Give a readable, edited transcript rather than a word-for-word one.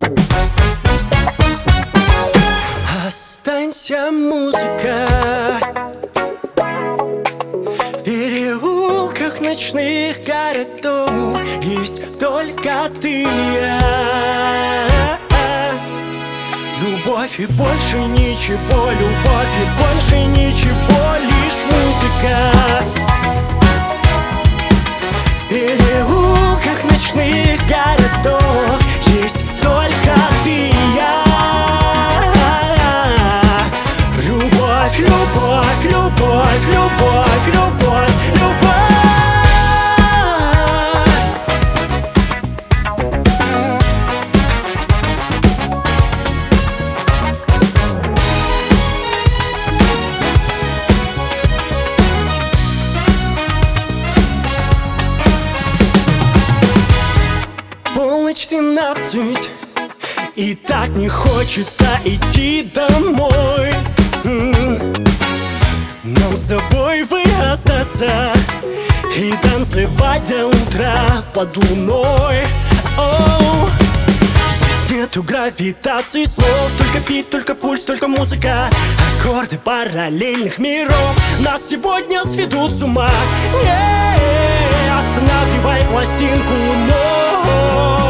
Останься, музыка, в переулках ночных городов есть только ты и я. Любовь и больше ничего, любовь и больше ничего, лишь музыка. В переулках ночных городов есть только ты и я. Любовь, любовь, любовь, любовь, любовь, любовь. Полночь 12, и так не хочется идти домой. Нам с тобой бы остаться и танцевать до утра под луной. Оу. Здесь нету гравитации слов, только бит, только пульс, только музыка. Аккорды параллельных миров нас сегодня сведут с ума. Останавливай пластинку, но